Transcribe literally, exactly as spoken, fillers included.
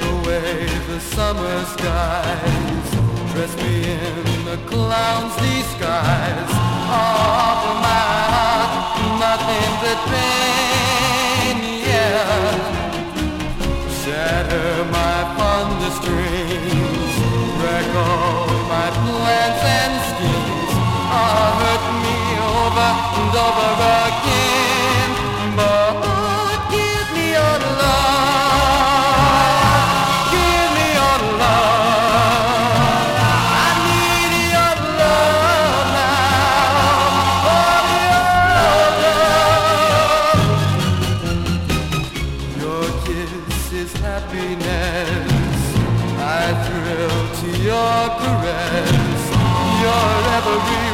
away the summer skies, dress me in a clown's disguise. Offer my heart nothing but pain, yeah. Shatter my fondest dreams, wreck all my plans and schemes, or hurt me over and over again. But give me your love, give me your love. I need your love now, oh, your love. Your kiss is happiness, I thrill to your caress, your every